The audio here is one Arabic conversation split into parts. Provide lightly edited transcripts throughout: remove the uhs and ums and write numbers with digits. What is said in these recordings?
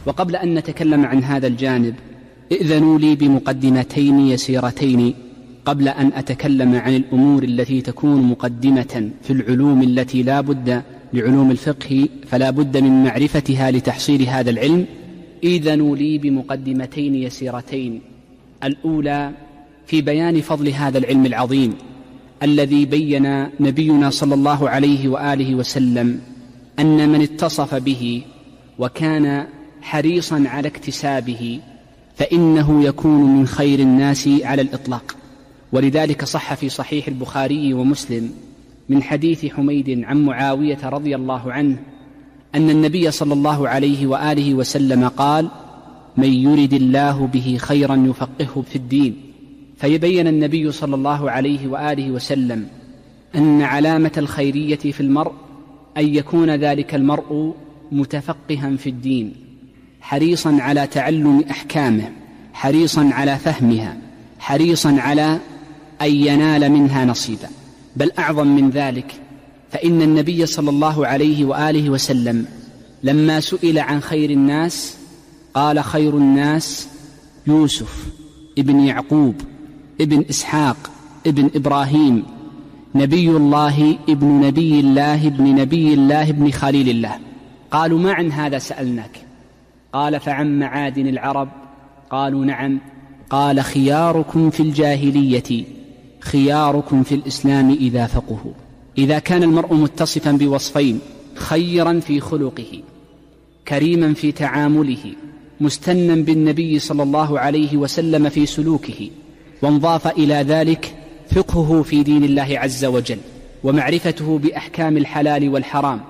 وقبل أن نتكلم عن هذا الجانب ائذنوا لي بمقدمتين يسيرتين قبل أن أتكلم عن الأمور التي تكون مقدمة في العلوم التي لا بد لعلوم الفقه فلا بد من معرفتها لتحصيل هذا العلم. ائذنوا لي بمقدمتين يسيرتين. الأولى في بيان فضل هذا العلم العظيم الذي بين نبينا صلى الله عليه وآله وسلم أن من اتصف به وكان حريصا على اكتسابه فإنه يكون من خير الناس على الإطلاق. ولذلك صح في صحيح البخاري ومسلم من حديث حميد عن معاوية رضي الله عنه أن النبي صلى الله عليه وآله وسلم قال: من يرد الله به خيرا يفقهه في الدين. فيبين النبي صلى الله عليه وآله وسلم أن علامة الخيرية في المرء أن يكون ذلك المرء متفقها في الدين، حريصا على تعلم أحكامه، حريصا على فهمها، حريصا على أن ينال منها نصيبا. بل أعظم من ذلك، فإن النبي صلى الله عليه وآله وسلم لما سئل عن خير الناس قال: خير الناس يوسف ابن يعقوب ابن إسحاق ابن إبراهيم نبي الله ابن نبي الله ابن نبي الله ابن خليل الله. قالوا: ما عن هذا سألناك؟ قال: فعن معادن العرب. قالوا: نعم. قال: خياركم في الجاهلية خياركم في الإسلام إذا فقهوا. إذا كان المرء متصفا بوصفين: خيرا في خلقه، كريما في تعامله، مستنا بالنبي صلى الله عليه وسلم في سلوكه، وانضاف إلى ذلك فقهه في دين الله عز وجل، ومعرفته بأحكام الحلال والحرام،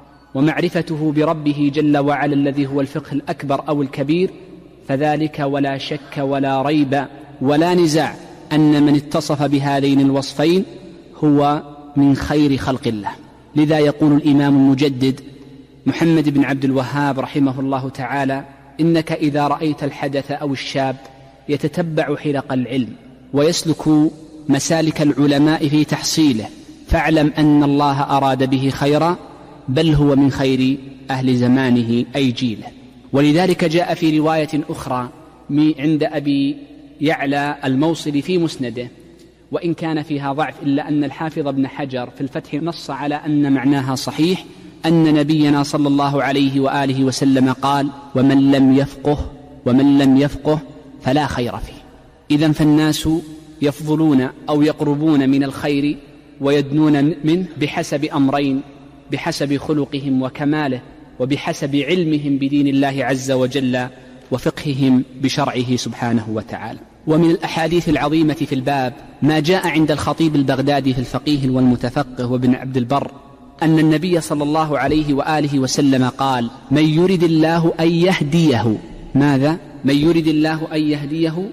ومعرفته بربه جل وعلا الذي هو الفقه الأكبر أو الكبير، فذلك ولا شك ولا ريب ولا نزاع أن من اتصف بهذين الوصفين هو من خير خلق الله. لذا يقول الإمام المجدد محمد بن عبد الوهاب رحمه الله تعالى: إنك إذا رأيت الحدث أو الشاب يتتبع حلق العلم ويسلك مسالك العلماء في تحصيله فاعلم أن الله أراد به خيرا، بل هو من خير أهل زمانه أي جيله. ولذلك جاء في رواية أخرى عند أبي يعلى الموصلي في مسنده، وإن كان فيها ضعف إلا أن الحافظ ابن حجر في الفتح نص على أن معناها صحيح، أن نبينا صلى الله عليه وآله وسلم قال: ومن لم يفقه فلا خير فيه. إذن فالناس يفضلون أو يقربون من الخير ويدنون منه بحسب أمرين: بحسب خلقهم وكماله، وبحسب علمهم بدين الله عز وجل وفقههم بشرعه سبحانه وتعالى. ومن الأحاديث العظيمة في الباب ما جاء عند الخطيب البغدادي في الفقيه والمتفقه وابن عبد البر أن النبي صلى الله عليه وآله وسلم قال: من يرد الله أن يهديه. ماذا؟ من يرد الله أن يهديه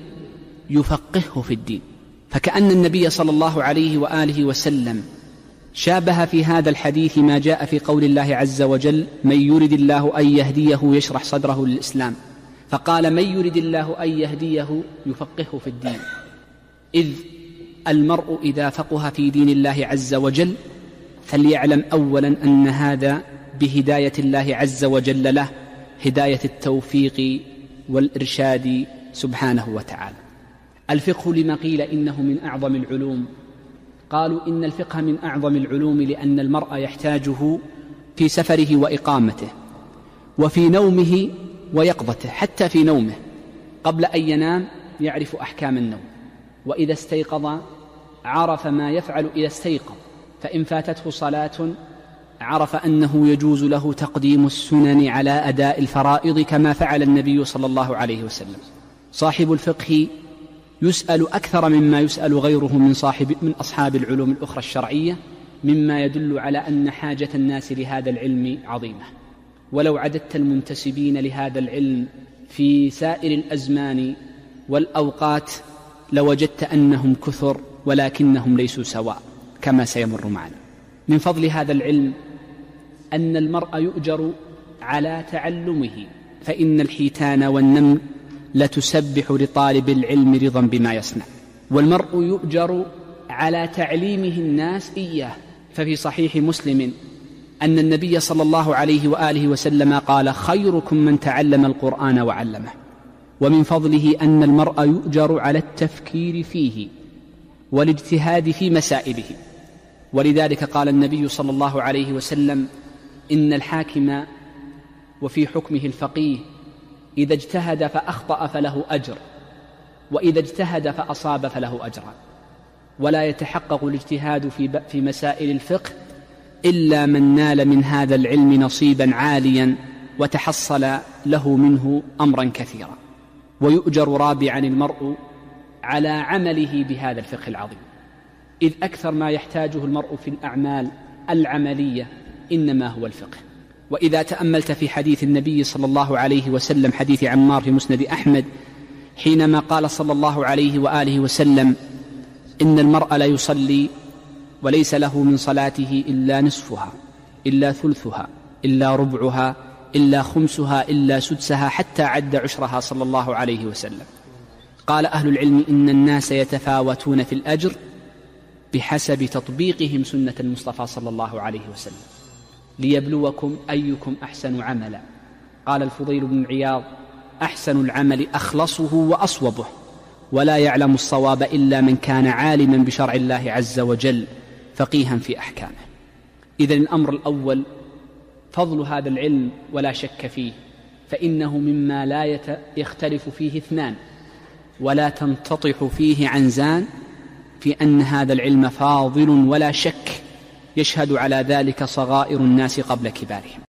يفقهه في الدين. فكأن النبي صلى الله عليه وآله وسلم شابه في هذا الحديث ما جاء في قول الله عز وجل: من يرد الله أن يهديه يشرح صدره للإسلام، فقال: من يرد الله أن يهديه يفقهه في الدين. إذ المرء إذا فقه في دين الله عز وجل فليعلم أولا أن هذا بهداية الله عز وجل له، هداية التوفيق والإرشاد سبحانه وتعالى. الفقه لما قيل إنه من أعظم العلوم، قالوا إن الفقه من أعظم العلوم لأن المرء يحتاجه في سفره وإقامته، وفي نومه ويقظته. حتى في نومه قبل أن ينام يعرف أحكام النوم، وإذا استيقظ عرف ما يفعل إذا استيقظ، فإن فاتته صلاة عرف أنه يجوز له تقديم السنن على أداء الفرائض كما فعل النبي صلى الله عليه وسلم. صاحب الفقه يسأل أكثر مما يسأل غيره من أصحاب العلوم الأخرى الشرعية، مما يدل على أن حاجة الناس لهذا العلم عظيمة. ولو عددت المنتسبين لهذا العلم في سائر الأزمان والأوقات لوجدت أنهم كثر، ولكنهم ليسوا سواء كما سيمر معنا. من فضل هذا العلم أن المرء يؤجر على تعلمه، فإن الحيتان والنمل لتسبح لطالب العلم رضا بما يصنع، والمرء يؤجر على تعليمه الناس إياه. ففي صحيح مسلم أن النبي صلى الله عليه وآله وسلم قال: خيركم من تعلم القرآن وعلمه. ومن فضله أن المرء يؤجر على التفكير فيه والاجتهاد في مسائله، ولذلك قال النبي صلى الله عليه وسلم: إن الحاكم وفي حكمه الفقيه إذا اجتهد فأخطأ فله أجر، وإذا اجتهد فأصاب فله أجران. ولا يتحقق الاجتهاد في مسائل الفقه إلا من نال من هذا العلم نصيبا عاليا وتحصل له منه أمرا كثيرا. ويؤجر رابعا المرء على عمله بهذا الفقه العظيم، إذ أكثر ما يحتاجه المرء في الأعمال العملية إنما هو الفقه. وإذا تأملت في حديث النبي صلى الله عليه وسلم، حديث عمار في مسند أحمد، حينما قال صلى الله عليه وآله وسلم: إن المرء لا يصلي وليس له من صلاته إلا نصفها، إلا ثلثها، إلا ربعها، إلا خمسها، إلا سدسها، حتى عد عشرها صلى الله عليه وسلم. قال أهل العلم: إن الناس يتفاوتون في الأجر بحسب تطبيقهم سنة المصطفى صلى الله عليه وسلم، ليبلوكم أيكم أحسن عملا. قال الفضيل بن عياض: أحسن العمل أخلصه وأصوبه، ولا يعلم الصواب إلا من كان عالما بشرع الله عز وجل فقيها في أحكامه. إذن الأمر الأول فضل هذا العلم ولا شك فيه، فإنه مما لا يختلف فيه اثنان ولا تنتطح فيه عنزان، في أن هذا العلم فاضل ولا شك يشهد على ذلك صغائر الناس قبل كبارهم.